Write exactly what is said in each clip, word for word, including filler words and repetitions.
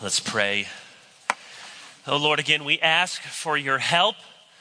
Let's pray. Oh Lord, again, we ask for your help.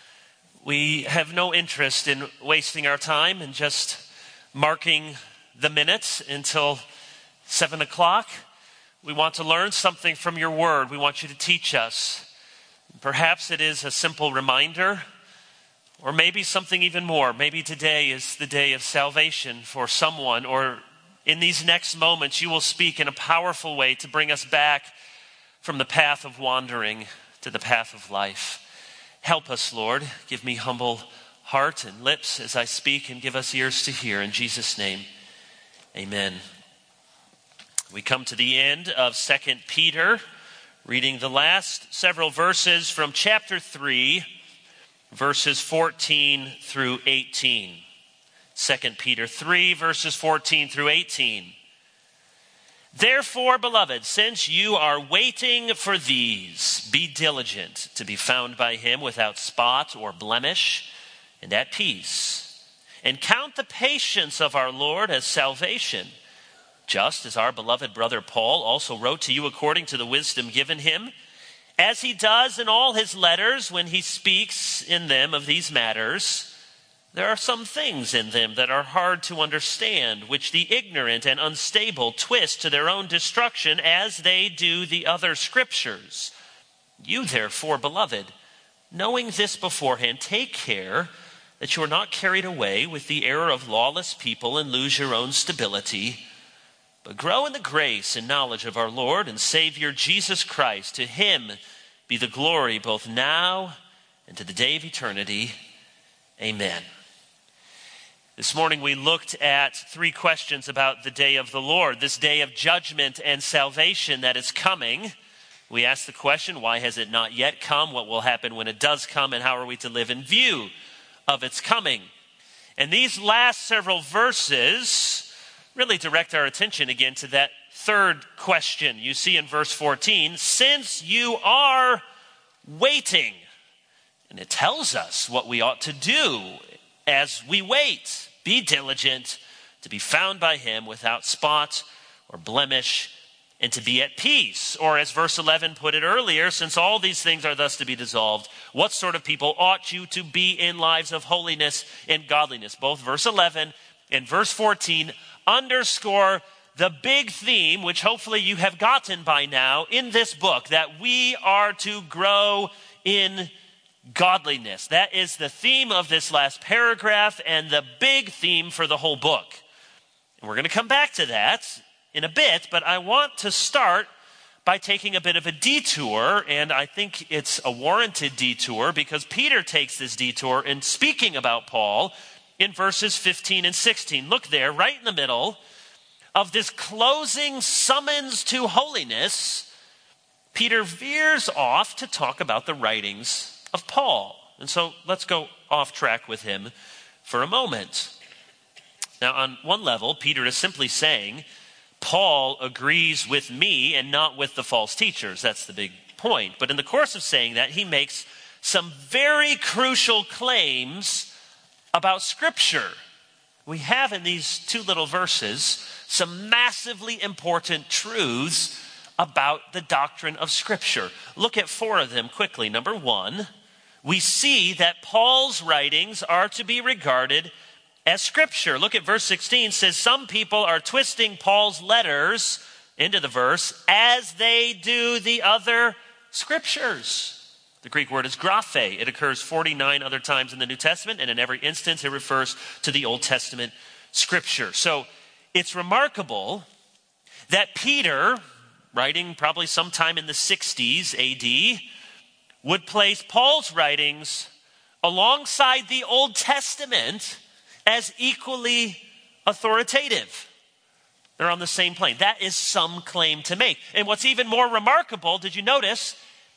We have no interest in wasting our time and just marking the minutes until seven o'clock. We want to learn something from your word. We want you to teach us. Perhaps it is a simple reminder, or maybe something even more. Maybe today is the day of salvation for someone, or in these next moments you will speak in a powerful way to bring us back from the path of wandering to the path of life. Help us, Lord. Give me humble heart and lips as I speak, and give us ears to hear. In Jesus' name, amen. We come to the end of Second Peter, reading the last several verses from chapter three, verses fourteen through eighteen. Second Peter three, verses fourteen through eighteen. Therefore, beloved, since you are waiting for these, be diligent to be found by him without spot or blemish and at peace. And count the patience of our Lord as salvation, just as our beloved brother Paul also wrote to you according to the wisdom given him, as he does in all his letters when he speaks in them of these matters. There are some things in them that are hard to understand, which the ignorant and unstable twist to their own destruction, as they do the other scriptures. You therefore, beloved, knowing this beforehand, take care that you are not carried away with the error of lawless people and lose your own stability, but grow in the grace and knowledge of our Lord and Savior Jesus Christ. To him be the glory both now and to the day of eternity. Amen. This morning we looked at three questions about the day of the Lord, this day of judgment and salvation that is coming. We asked the question, why has it not yet come? What will happen when it does come? And how are we to live in view of its coming? And these last several verses really direct our attention again to that third question. You see in verse fourteen, since you are waiting. And it tells us what we ought to do as we wait. Be diligent to be found by him without spot or blemish, and to be at peace. Or as verse eleven put it earlier, since all these things are thus to be dissolved, what sort of people ought you to be in lives of holiness and godliness? Both verse eleven and verse fourteen underscore the big theme, which hopefully you have gotten by now in this book, that we are to grow in godliness. That is the theme of this last paragraph and the big theme for the whole book. And we're going to come back to that in a bit, but I want to start by taking a bit of a detour, and I think it's a warranted detour because Peter takes this detour in speaking about Paul in verses fifteen and sixteen. Look there, right in the middle of this closing summons to holiness, Peter veers off to talk about the writings of Paul. And so let's go off track with him for a moment. Now, on one level, Peter is simply saying, Paul agrees with me and not with the false teachers. That's the big point. But in the course of saying that, he makes some very crucial claims about Scripture. We have in these two little verses some massively important truths about the doctrine of Scripture. Look at four of them quickly. Number one, we see that Paul's writings are to be regarded as Scripture. Look at verse sixteen. It says, some people are twisting Paul's letters into the verse as they do the other Scriptures. The Greek word is graphe. It occurs forty-nine other times in the New Testament, and in every instance it refers to the Old Testament Scripture. So it's remarkable that Peter, writing probably sometime in the sixties A D, would place Paul's writings alongside the Old Testament as equally authoritative. They're on the same plane. That is some claim to make. And what's even more remarkable, did you notice?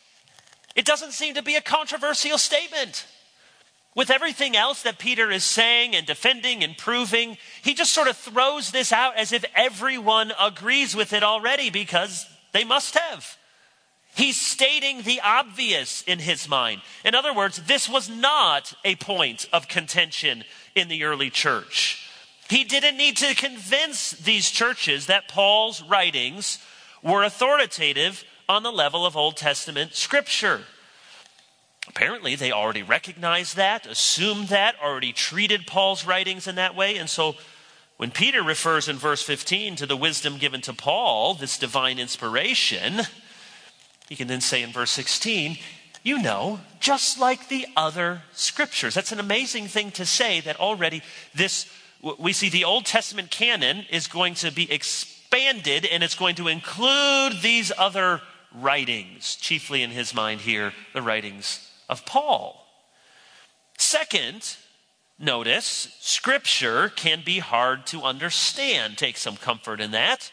It doesn't seem to be a controversial statement. With everything else that Peter is saying and defending and proving, he just sort of throws this out as if everyone agrees with it already, because they must have. He's stating the obvious in his mind. In other words, this was not a point of contention in the early church. He didn't need to convince these churches that Paul's writings were authoritative on the level of Old Testament scripture. Apparently, they already recognized that, assumed that, already treated Paul's writings in that way. And so when Peter refers in verse fifteen to the wisdom given to Paul, this divine inspiration, he can then say in verse sixteen, you know, just like the other scriptures. That's an amazing thing to say, that already this, we see the Old Testament canon is going to be expanded, and it's going to include these other writings, chiefly in his mind here, the writings of Paul. Second, notice, scripture can be hard to understand. Take some comfort in that.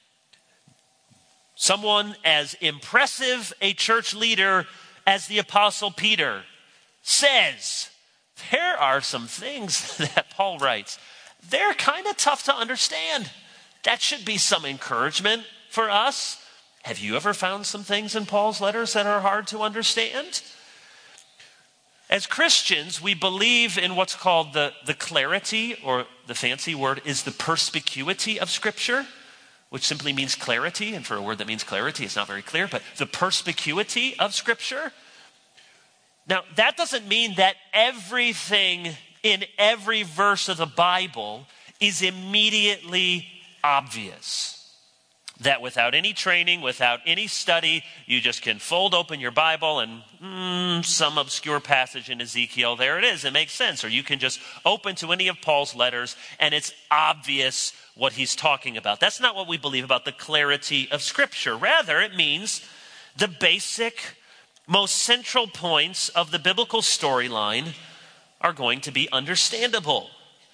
Someone as impressive a church leader as the Apostle Peter says, there are some things that Paul writes, they're kind of tough to understand. That should be some encouragement for us. Have you ever found some things in Paul's letters that are hard to understand? As Christians, we believe in what's called the, the clarity, or the fancy word is the perspicuity of Scripture, which simply means clarity. And for a word that means clarity, it's not very clear, but the perspicuity of Scripture. Now, that doesn't mean that everything in every verse of the Bible is immediately obvious. That without any training, without any study, you just can fold open your Bible and mm, some obscure passage in Ezekiel, there it is, it makes sense. Or you can just open to any of Paul's letters and it's obvious what he's talking about. That's not what we believe about the clarity of Scripture. Rather, it means the basic, most central points of the biblical storyline are going to be understandable.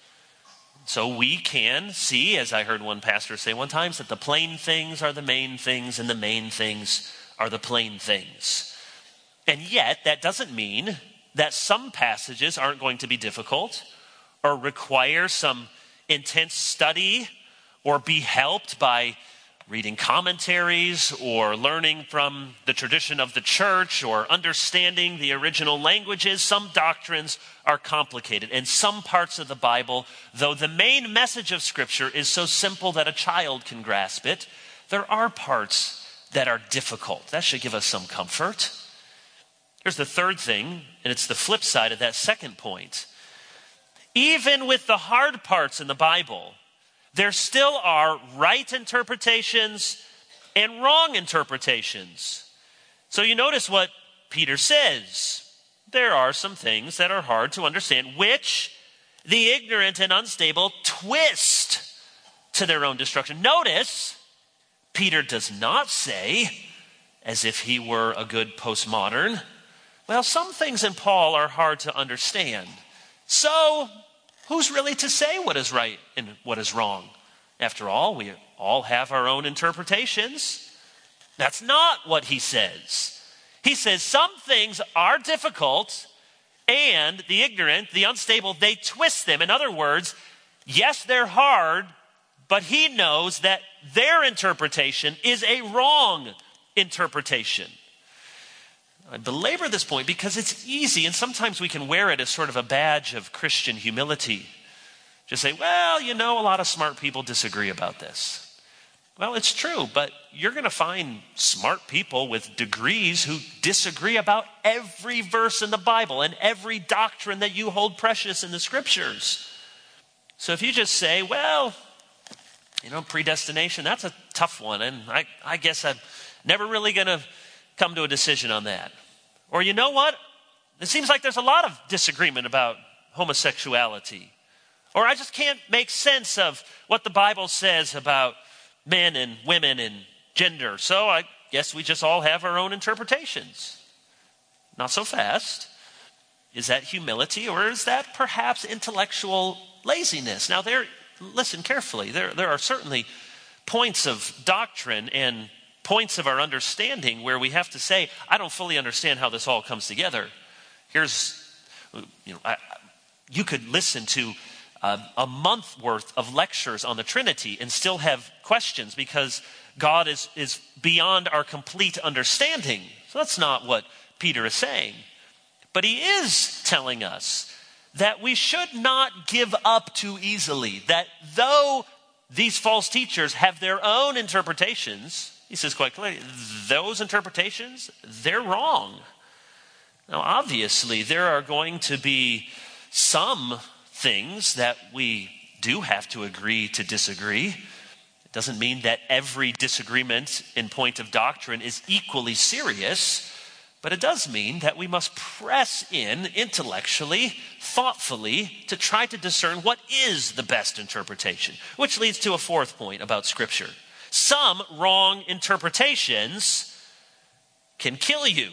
So we can see, as I heard one pastor say one time, that the plain things are the main things and the main things are the plain things. And yet, that doesn't mean that some passages aren't going to be difficult or require some intense study or be helped by reading commentaries or learning from the tradition of the church or understanding the original languages. Some doctrines are complicated. And some parts of the Bible, though the main message of Scripture is so simple that a child can grasp it, there are parts that are difficult. That should give us some comfort. Here's the third thing, and it's the flip side of that second point. Even with the hard parts in the Bible, there still are right interpretations and wrong interpretations. So you notice what Peter says. There are some things that are hard to understand, which the ignorant and unstable twist to their own destruction. Notice, Peter does not say, as if he were a good postmodern, well, some things in Paul are hard to understand. So, who's really to say what is right and what is wrong? After all, we all have our own interpretations. That's not what he says. He says some things are difficult, and the ignorant, the unstable, they twist them. In other words, yes, they're hard, but he knows that their interpretation is a wrong interpretation. I belabor this point because it's easy, and sometimes we can wear it as sort of a badge of Christian humility. Just say, well, you know, a lot of smart people disagree about this. Well, it's true, but you're going to find smart people with degrees who disagree about every verse in the Bible and every doctrine that you hold precious in the Scriptures. So if you just say, well, you know, predestination, that's a tough one, and I, I guess I'm never really going to come to a decision on that. Or you know what? It seems like there's a lot of disagreement about homosexuality. Or I just can't make sense of what the Bible says about men and women and gender. So I guess we just all have our own interpretations. Not so fast. Is that humility, or is that perhaps intellectual laziness? Now there, listen carefully. There, there are certainly points of doctrine and points of our understanding where we have to say, I don't fully understand how this all comes together. Here's, you know, I, you could listen to Uh, a month worth of lectures on the Trinity and still have questions because God is, is beyond our complete understanding. So that's not what Peter is saying. But he is telling us that we should not give up too easily. That though these false teachers have their own interpretations, He says quite clearly, those interpretations, they're wrong. Now, obviously, there are going to be some things that we do have to agree to disagree. It doesn't mean that every disagreement in point of doctrine is equally serious, but it does mean that we must press in intellectually, thoughtfully, to try to discern what is the best interpretation, which leads to a fourth point about Scripture. Some wrong interpretations can kill you.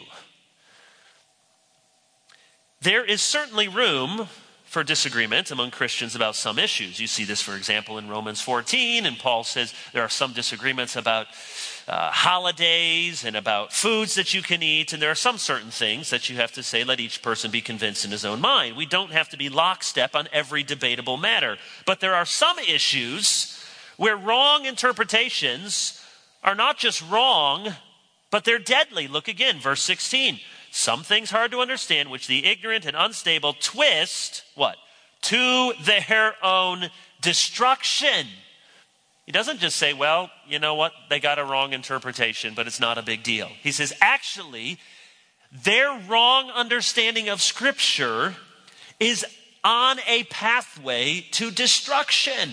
There is certainly room for disagreement among Christians about some issues. You see this, for example, in Romans fourteen, and Paul says there are some disagreements about uh, holidays and about foods that you can eat, and there are some certain things that you have to say, let each person be convinced in his own mind. We don't have to be lockstep on every debatable matter, but there are some issues where wrong interpretations are not just wrong, but they're deadly. Look again, verse sixteen. Some things hard to understand, which the ignorant and unstable twist, what? To their own destruction. He doesn't just say, well, you know what? They got a wrong interpretation, but it's not a big deal. He says, actually, their wrong understanding of Scripture is on a pathway to destruction.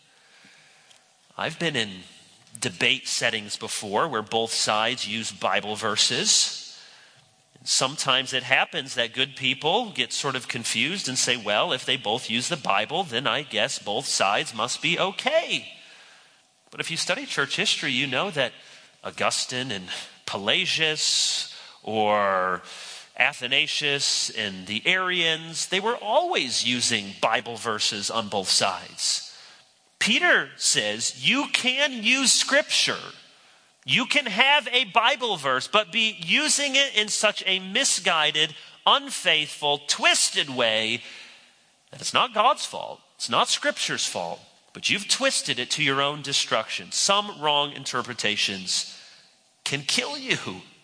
I've been in debate settings before where both sides use Bible verses. Sometimes it happens that good people get sort of confused and say, well, if they both use the Bible, then I guess both sides must be okay. But if you study church history, you know that Augustine and Pelagius or Athanasius and the Arians, they were always using Bible verses on both sides. Peter says you can use Scripture. You can have a Bible verse, but be using it in such a misguided, unfaithful, twisted way that it's not God's fault. It's not Scripture's fault, but you've twisted it to your own destruction. Some wrong interpretations can kill you.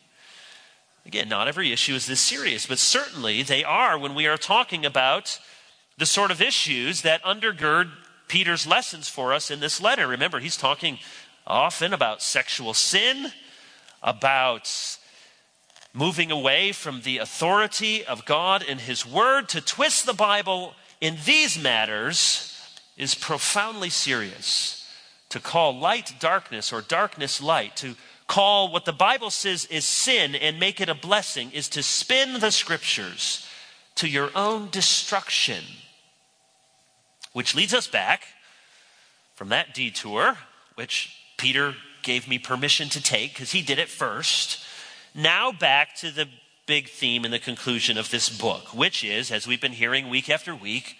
Again, not every issue is this serious, but certainly they are when we are talking about the sort of issues that undergird Peter's lessons for us in this letter. Remember, he's talking often about sexual sin, about moving away from the authority of God and His Word. To twist the Bible in these matters is profoundly serious. To call light darkness or darkness light, to call what the Bible says is sin and make it a blessing, is to spin the Scriptures to your own destruction. Which leads us back from that detour, which Peter gave me permission to take because he did it first. Now back to the big theme and the conclusion of this book, which is, as we've been hearing week after week,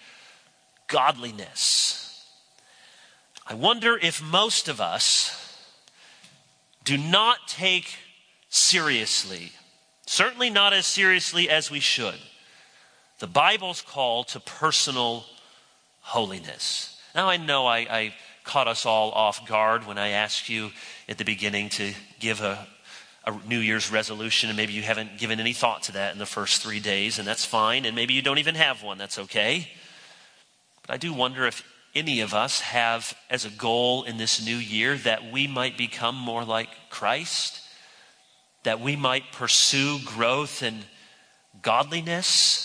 godliness. I wonder if most of us do not take seriously, certainly not as seriously as we should, the Bible's call to personal holiness. Now I know I, I caught us all off guard when I asked you at the beginning to give a, a New Year's resolution, and maybe you haven't given any thought to that in the first three days, and that's fine, and maybe you don't even have one, that's okay. But I do wonder if any of us have as a goal in this new year that we might become more like Christ, that we might pursue growth in godliness.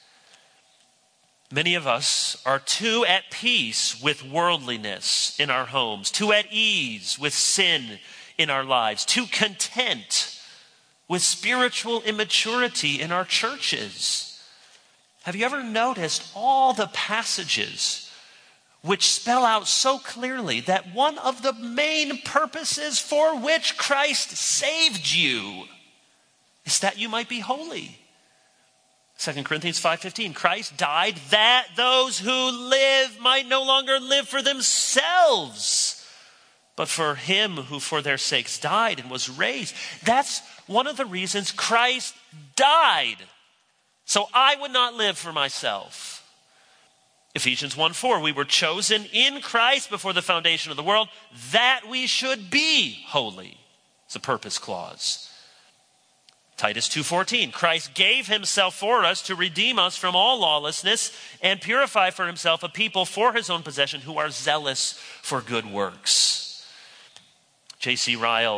Many of us are too at peace with worldliness in our homes, too at ease with sin in our lives, too content with spiritual immaturity in our churches. Have you ever noticed all the passages which spell out so clearly that one of the main purposes for which Christ saved you is that you might be holy? Second Corinthians five fifteen, Christ died that those who live might no longer live for themselves, but for him who for their sakes died and was raised. That's one of the reasons Christ died, so I would not live for myself. Ephesians one four, we were chosen in Christ before the foundation of the world that we should be holy. It's a purpose clause. Titus two fourteen, Christ gave himself for us to redeem us from all lawlessness and purify for himself a people for his own possession who are zealous for good works. J C Ryle,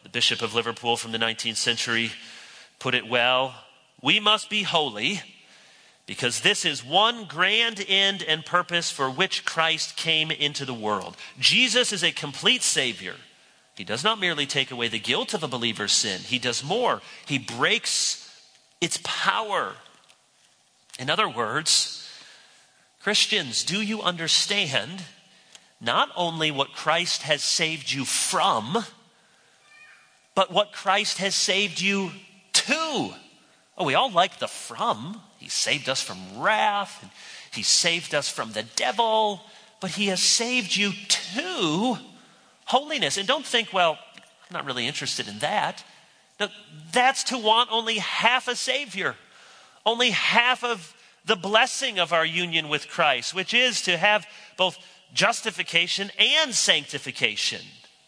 The Bishop of Liverpool from the nineteenth century put it well. We must be holy because this is one grand end and purpose for which Christ came into the world. Jesus is a complete Savior. He does not merely take away the guilt of a believer's sin. He does more. He breaks its power. In other words, Christians, do you understand not only what Christ has saved you from, but what Christ has saved you to? Oh, we all like the from. He saved us from wrath. And he saved us from the devil. But he has saved you to holiness. And don't think, well, I'm not really interested in that. No, that's to want only half a Savior. Only half of the blessing of our union with Christ, which is to have both justification and sanctification.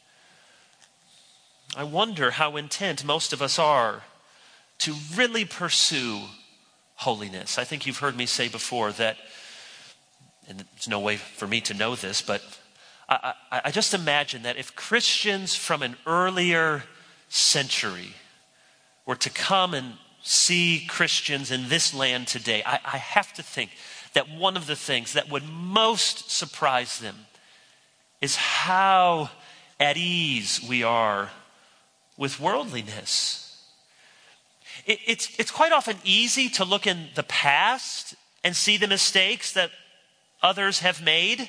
I wonder how intent most of us are to really pursue holiness. I think you've heard me say before that, and there's no way for me to know this, but I, I, I just imagine that if Christians from an earlier century were to come and see Christians in this land today, I, I have to think that one of the things that would most surprise them is how at ease we are with worldliness. It, it's, it's quite often easy to look in the past and see the mistakes that others have made.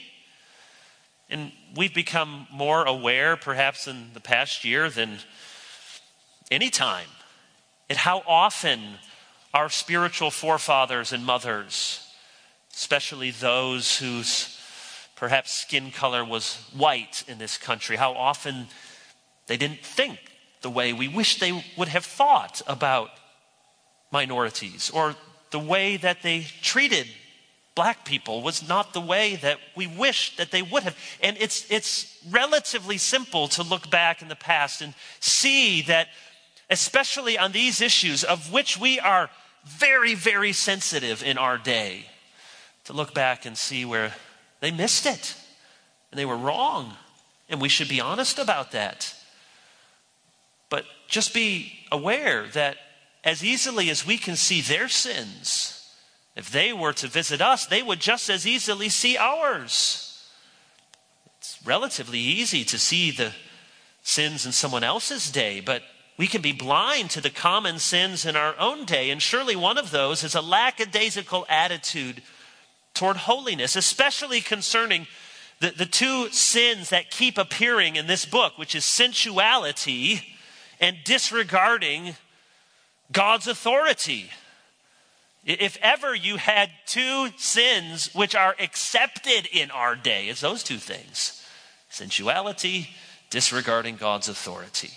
And we've become more aware, perhaps in the past year than any time, at how often our spiritual forefathers and mothers, especially those whose perhaps skin color was white in this country, how often they didn't think the way we wish they would have thought about minorities, or the way that they treated black people was not the way that we wish that they would have. And it's it's relatively simple to look back in the past and see that, especially on these issues of which we are very, very sensitive in our day, to look back and see where they missed it and they were wrong. And we should be honest about that. But just be aware that as easily as we can see their sins, if they were to visit us, they would just as easily see ours. It's relatively easy to see the sins in someone else's day, but we can be blind to the common sins in our own day. And surely one of those is a lackadaisical attitude toward holiness, especially concerning the, the two sins that keep appearing in this book, which is sensuality and disregarding God's authority. If ever you had two sins which are accepted in our day, it's those two things: sensuality, disregarding God's authority.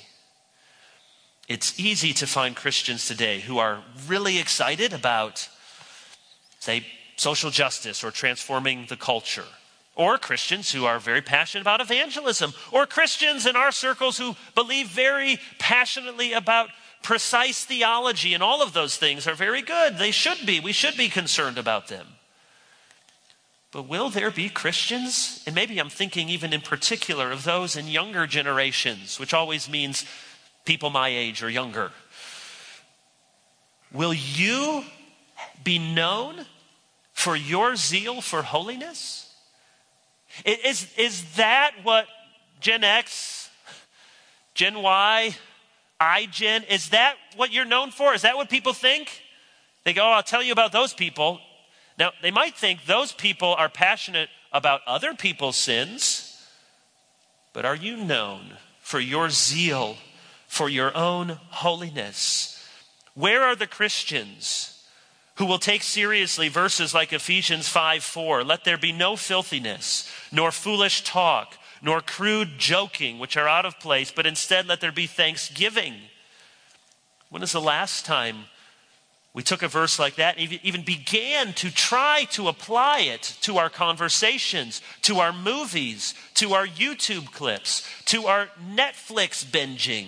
It's easy to find Christians today who are really excited about, say, social justice or transforming the culture, or Christians who are very passionate about evangelism, or Christians in our circles who believe very passionately about precise theology, and all of those things are very good. They should be. We should be concerned about them. But will there be Christians, and maybe I'm thinking even in particular of those in younger generations, which always means people my age or younger, will you be known for your zeal for holiness? Is, is that what Gen X, Gen Y, iGen, is that what you're known for? Is that what people think? They go, oh, I'll tell you about those people. Now, they might think those people are passionate about other people's sins, but are you known for your zeal for your own holiness? Where are the Christians who will take seriously verses like Ephesians five four? Let there be no filthiness, nor foolish talk, nor crude joking, which are out of place, but instead let there be thanksgiving. When is the last time we took a verse like that and even began to try to apply it to our conversations, to our movies, to our YouTube clips, to our Netflix binging?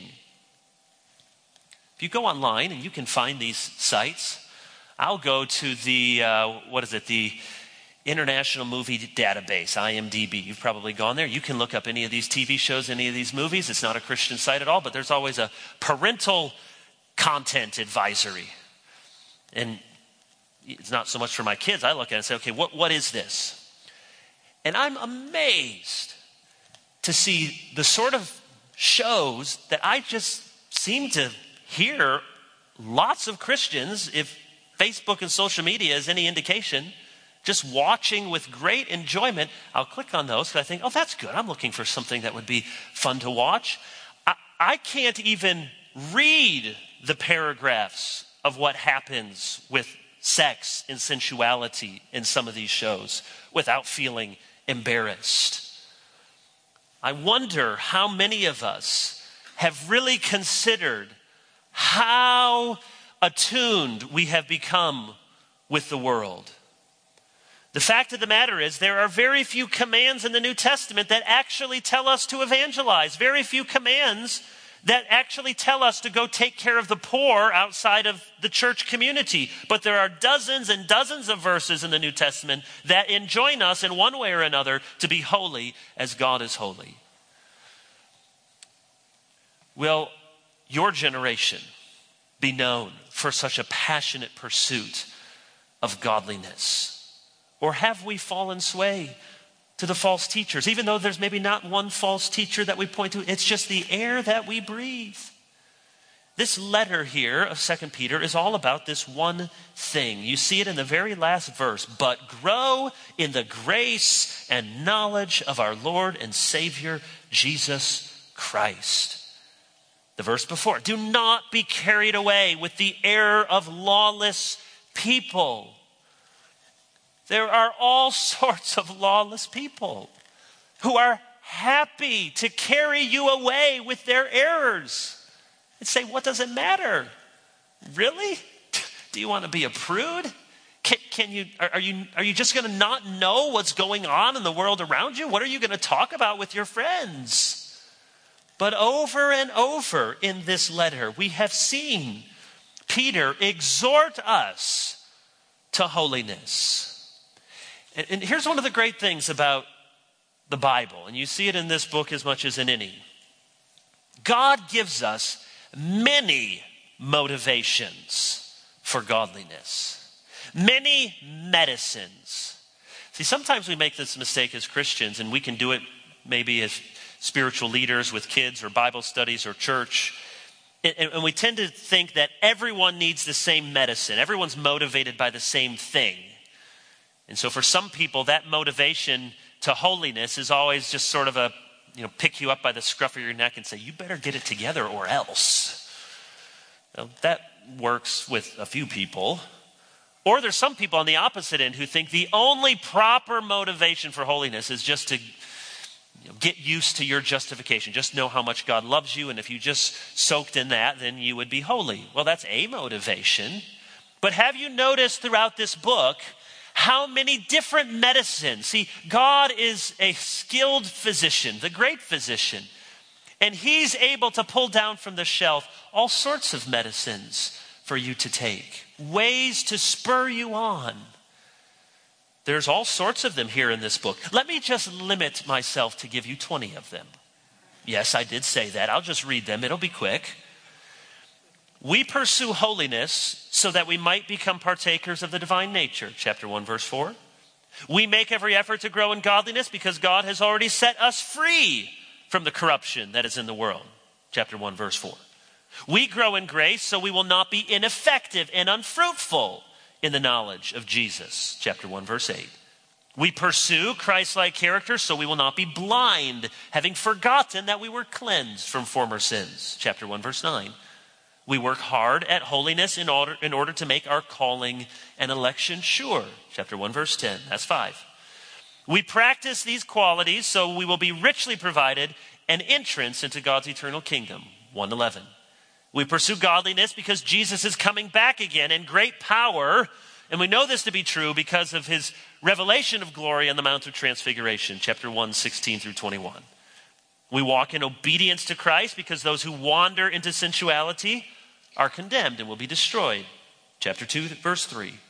If you go online, and you can find these sites, I'll go to the, uh, what is it, the International Movie Database, I M D B. You've probably gone there. You can look up any of these T V shows, any of these movies. It's not a Christian site at all, but there's always a parental content advisory. And it's not so much for my kids. I look at it and say, okay, what, what is this? And I'm amazed to see the sort of shows that I just seem to hear lots of Christians, if Facebook and social media is any indication, just watching with great enjoyment. I'll click on those because I think, oh, that's good. I'm looking for something that would be fun to watch. I, I can't even read the paragraphs of what happens with sex and sensuality in some of these shows without feeling embarrassed. I wonder how many of us have really considered how attuned we have become with the world. The fact of the matter is there are very few commands in the New Testament that actually tell us to evangelize. Very few commands that actually tell us to go take care of the poor outside of the church community. But there are dozens and dozens of verses in the New Testament that enjoin us in one way or another to be holy as God is holy. Will your generation be known for such a passionate pursuit of godliness? Or have we fallen sway to the false teachers? Even though there's maybe not one false teacher that we point to, it's just the air that we breathe. This letter here of Second Peter is all about this one thing. You see it in the very last verse. But grow in the grace and knowledge of our Lord and Savior, Jesus Christ. The verse before, do not be carried away with the error of lawless people. There are all sorts of lawless people who are happy to carry you away with their errors and say, what does it matter? Really? Do you want to be a prude? Can, can you, are you, are you just going to not know what's going on in the world around you? What are you going to talk about with your friends? But over and over in this letter, we have seen Peter exhort us to holiness. And, and here's one of the great things about the Bible, and you see it in this book as much as in any. God gives us many motivations for godliness, many medicines. See, sometimes we make this mistake as Christians, and we can do it maybe as spiritual leaders with kids or Bible studies or church. And, and we tend to think that everyone needs the same medicine. Everyone's motivated by the same thing. And so for some people, that motivation to holiness is always just sort of a, you know, pick you up by the scruff of your neck and say, you better get it together or else. Now, that works with a few people. Or there's some people on the opposite end who think the only proper motivation for holiness is just to you know, get used to your justification. Just know how much God loves you, and if you just soaked in that, then you would be holy. Well, that's a motivation. But have you noticed throughout this book how many different medicines? See, God is a skilled physician, the great physician. And he's able to pull down from the shelf all sorts of medicines for you to take. Ways to spur you on. There's all sorts of them here in this book. Let me just limit myself to give you twenty of them. Yes, I did say that. I'll just read them. It'll be quick. We pursue holiness so that we might become partakers of the divine nature. Chapter one, verse four. We make every effort to grow in godliness because God has already set us free from the corruption that is in the world. Chapter one, verse four. We grow in grace so we will not be ineffective and unfruitful in the knowledge of Jesus. Chapter one, verse eight. We pursue Christ-like character so we will not be blind, having forgotten that we were cleansed from former sins. Chapter one, verse nine. We work hard at holiness in order, in order to make our calling and election sure. Chapter one, verse ten. That's five. We practice these qualities so we will be richly provided an entrance into God's eternal kingdom. one eleven. We pursue godliness because Jesus is coming back again in great power. And we know this to be true because of his revelation of glory on the Mount of Transfiguration. Chapter one, sixteen through twenty-one. We walk in obedience to Christ because those who wander into sensuality are condemned and will be destroyed. Chapter two, verse three.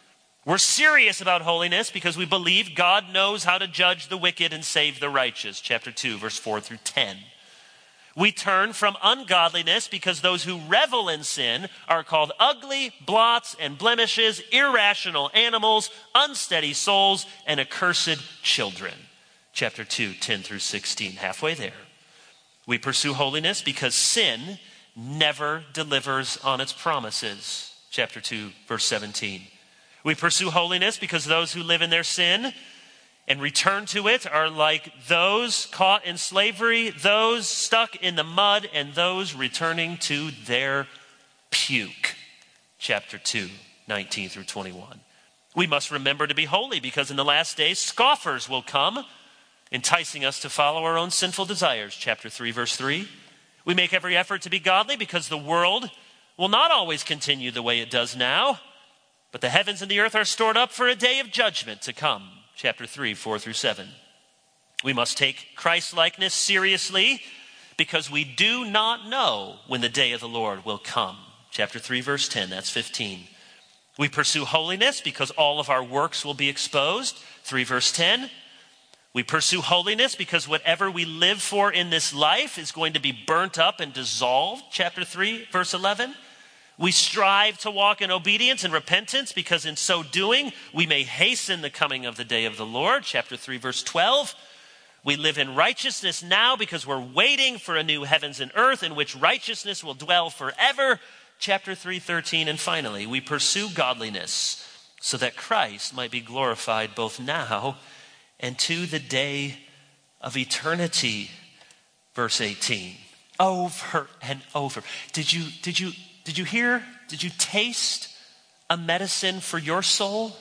We're serious about holiness because we believe God knows how to judge the wicked and save the righteous. Chapter two, verse four through ten. We turn from ungodliness because those who revel in sin are called ugly, blots, and blemishes, irrational animals, unsteady souls, and accursed children. Chapter two, ten through sixteen, halfway there. We pursue holiness because sin never delivers on its promises. Chapter two, verse seventeen. We pursue holiness because those who live in their sin and return to it are like those caught in slavery, those stuck in the mud, and those returning to their puke. Chapter two, nineteen through twenty-one. We must remember to be holy because in the last days scoffers will come, enticing us to follow our own sinful desires. Chapter three, verse three. We make every effort to be godly because the world will not always continue the way it does now, but the heavens and the earth are stored up for a day of judgment to come. Chapter three, four through seven. We must take Christ-likeness seriously because we do not know when the day of the Lord will come. Chapter three, verse ten, that's fifteen. We pursue holiness because all of our works will be exposed. three, verse ten. We pursue holiness because whatever we live for in this life is going to be burnt up and dissolved. Chapter three, verse eleven. We strive to walk in obedience and repentance because in so doing, we may hasten the coming of the day of the Lord. Chapter three, verse twelve. We live in righteousness now because we're waiting for a new heavens and earth in which righteousness will dwell forever. Chapter three, thirteen. And finally, we pursue godliness so that Christ might be glorified both now and to the day of eternity. Verse eighteen. Over and over. Did you, did you, Did you hear? Did you taste a medicine for your soul?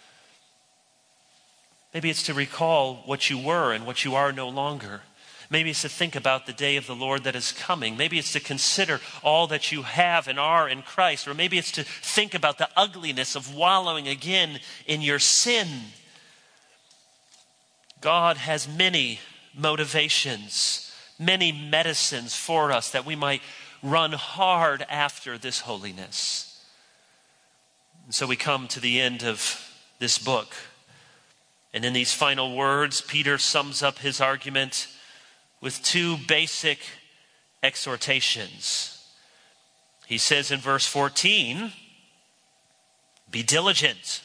Maybe it's to recall what you were and what you are no longer. Maybe it's to think about the day of the Lord that is coming. Maybe it's to consider all that you have and are in Christ. Or maybe it's to think about the ugliness of wallowing again in your sin. God has many motivations, many medicines for us that we might run hard after this holiness. And so we come to the end of this book. And in these final words, Peter sums up his argument with two basic exhortations. He says in verse fourteen, be diligent.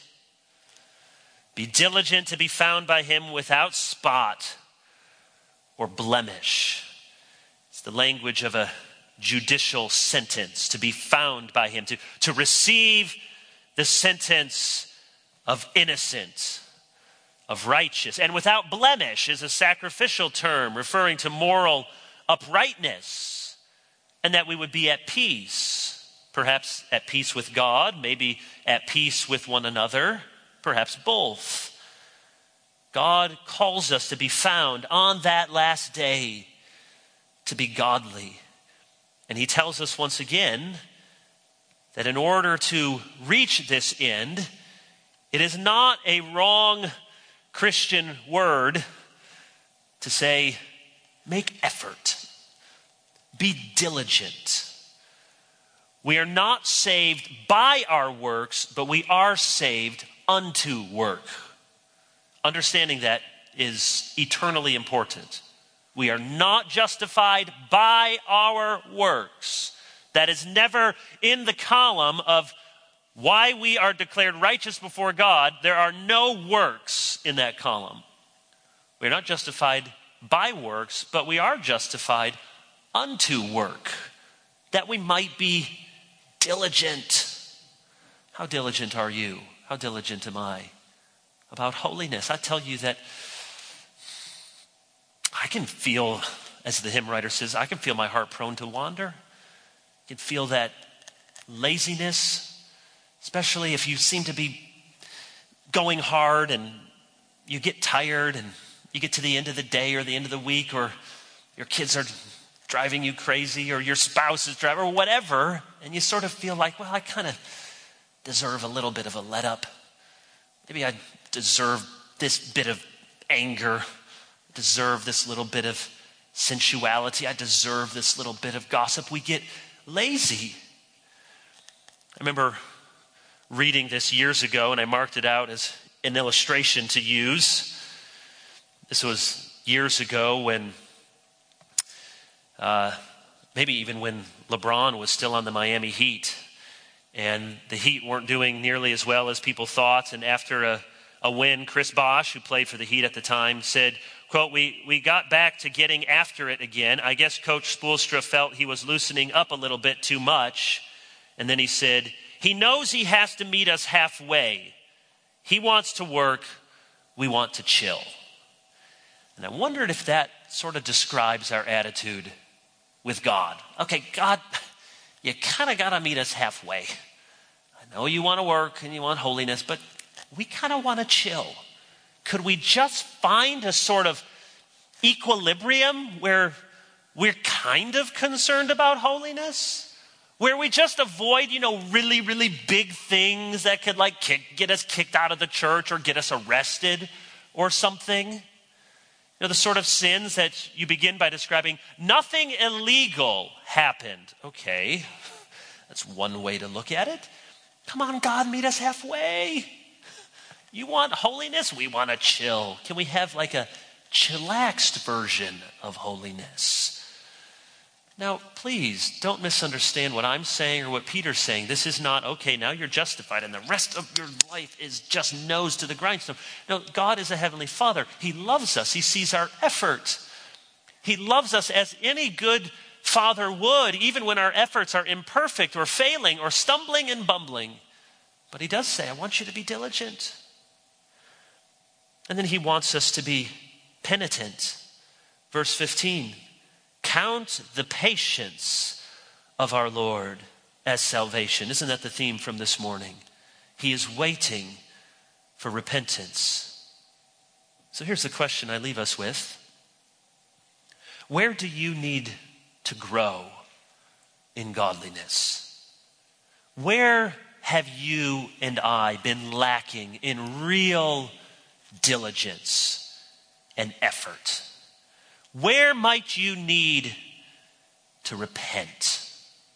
Be diligent to be found by him without spot or blemish. It's the language of a judicial sentence, to be found by him, to, to receive the sentence of innocent, of righteous. And without blemish is a sacrificial term referring to moral uprightness, and that we would be at peace, perhaps at peace with God, maybe at peace with one another, perhaps both. God calls us to be found on that last day to be godly. And he tells us once again that in order to reach this end, it is not a wrong Christian word to say, make effort, be diligent. We are not saved by our works, but we are saved unto work. Understanding that is eternally important. We are not justified by our works. That is never in the column of why we are declared righteous before God. There are no works in that column. We are not justified by works, but we are justified unto work, that we might be diligent. How diligent are you? How diligent am I about holiness? I tell you that I can feel, as the hymn writer says, I can feel my heart prone to wander. I can feel that laziness, especially if you seem to be going hard and you get tired and you get to the end of the day or the end of the week, or your kids are driving you crazy, or your spouse is driving, or whatever, and you sort of feel like, well, I kind of deserve a little bit of a let up. Maybe I deserve this bit of anger, deserve this little bit of sensuality, I deserve this little bit of gossip. We get lazy. I remember reading this years ago, and I marked it out as an illustration to use. This was years ago when, uh, maybe even when LeBron was still on the Miami Heat, and the Heat weren't doing nearly as well as people thought. And after a, a win, Chris Bosh, who played for the Heat at the time, said, quote, we, we got back to getting after it again. I guess Coach Spoelstra felt he was loosening up a little bit too much. And then he said, he knows he has to meet us halfway. He wants to work. We want to chill. And I wondered if that sort of describes our attitude with God. Okay, God, you kind of got to meet us halfway. I know you want to work and you want holiness, but we kind of want to chill. Could we just find a sort of equilibrium where we're kind of concerned about holiness? Where we just avoid, you know, really, really big things that could like kick, get us kicked out of the church or get us arrested or something. You know, the sort of sins that you begin by describing, nothing illegal happened. Okay, that's one way to look at it. Come on, God, meet us halfway. You want holiness? We want to chill. Can we have like a chillaxed version of holiness? Now, please don't misunderstand what I'm saying or what Peter's saying. This is not, okay, now you're justified and the rest of your life is just nose to the grindstone. No, God is a heavenly Father. He loves us. He sees our effort. He loves us as any good father would, even when our efforts are imperfect or failing or stumbling and bumbling. But he does say, I want you to be diligent. And then he wants us to be penitent. Verse fifteen. Count the patience of our Lord as salvation. Isn't that the theme from this morning? He is waiting for repentance. So here's the question I leave us with. Where do you need to grow in godliness? Where have you and I been lacking in real diligence and effort? Where might you need to repent?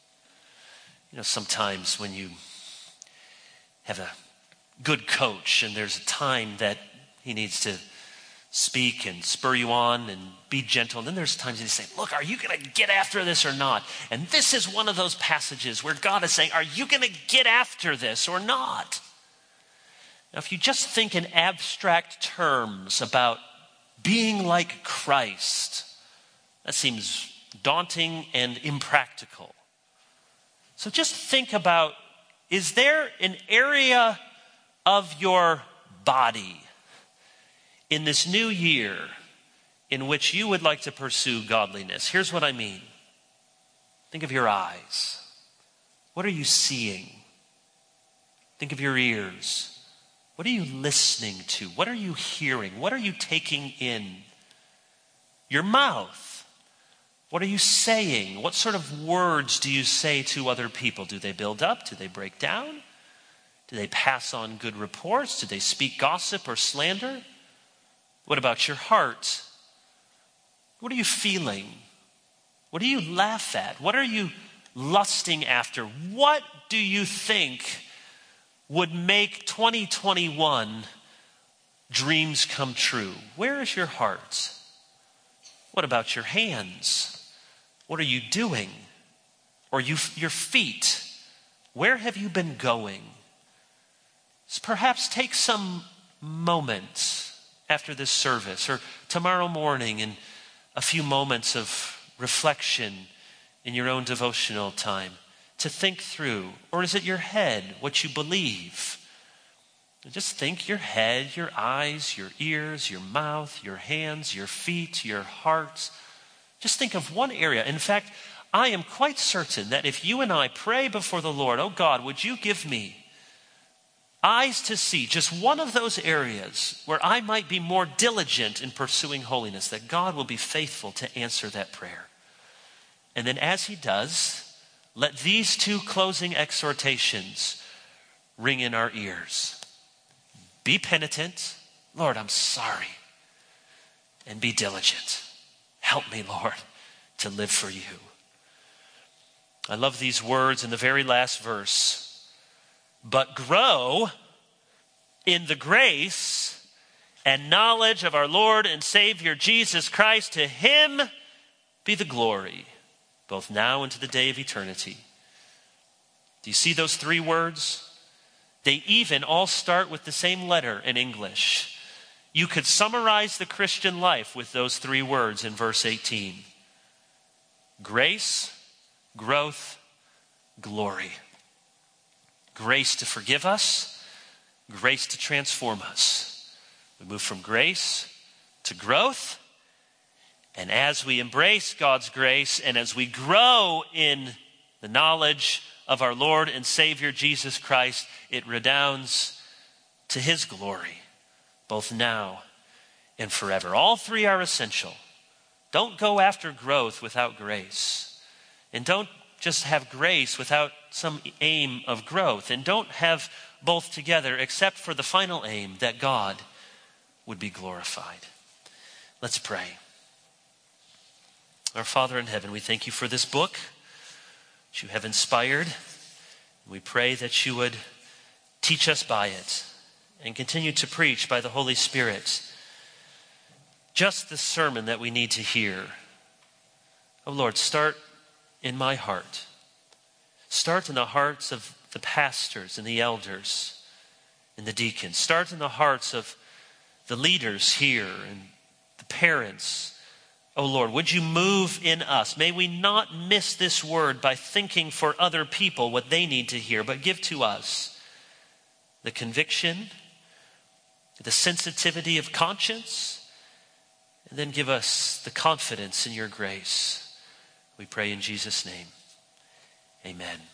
You know, sometimes when you have a good coach and there's a time that he needs to speak and spur you on and be gentle, and then there's times he say, look, are you going to get after this or not? And this is one of those passages where God is saying, are you going to get after this or not? Now, if you just think in abstract terms about being like Christ, that seems daunting and impractical. So just think about, is there an area of your body in this new year in which you would like to pursue godliness? Here's what I mean. Think of your eyes. What are you seeing? Think of your ears. What are you listening to? What are you hearing? What are you taking in? Your mouth. What are you saying? What sort of words do you say to other people? Do they build up? Do they break down? Do they pass on good reports? Do they speak gossip or slander? What about your heart? What are you feeling? What do you laugh at? What are you lusting after? What do you think would make twenty twenty-one dreams come true? Where is your heart? What about your hands? What are you doing? Or you, your feet? Where have you been going? So perhaps take some moments after this service or tomorrow morning in a few moments of reflection in your own devotional time to think through, or is it your head, what you believe? Just think your head, your eyes, your ears, your mouth, your hands, your feet, your heart. Just think of one area. In fact, I am quite certain that if you and I pray before the Lord, oh God, would you give me eyes to see just one of those areas where I might be more diligent in pursuing holiness, that God will be faithful to answer that prayer. And then as he does, let these two closing exhortations ring in our ears. Be penitent. Lord, I'm sorry. And be diligent. Help me, Lord, to live for you. I love these words in the very last verse. but grow in the grace and knowledge of our Lord and Savior Jesus Christ. To him be the glory, both now and to the day of eternity. Do you see those three words? They even all start with the same letter in English. You could summarize the Christian life with those three words in verse eighteen. Grace, growth, glory. Grace to forgive us, grace to transform us. We move from grace to growth. And as we embrace God's grace and as we grow in the knowledge of our Lord and Savior Jesus Christ, it redounds to his glory, both now and forever. All three are essential. Don't go after growth without grace. And don't just have grace without some aim of growth. And don't have both together except for the final aim, that God would be glorified. Let's pray. Our Father in heaven, we thank you for this book that you have inspired. We pray that you would teach us by it and continue to preach by the Holy Spirit just the sermon that we need to hear. Oh Lord, start in my heart. Start in the hearts of the pastors and the elders and the deacons. Start in the hearts of the leaders here and the parents. Oh Lord, would you move in us? May we not miss this word by thinking for other people what they need to hear, but give to us the conviction, the sensitivity of conscience, and then give us the confidence in your grace. We pray in Jesus' name. Amen.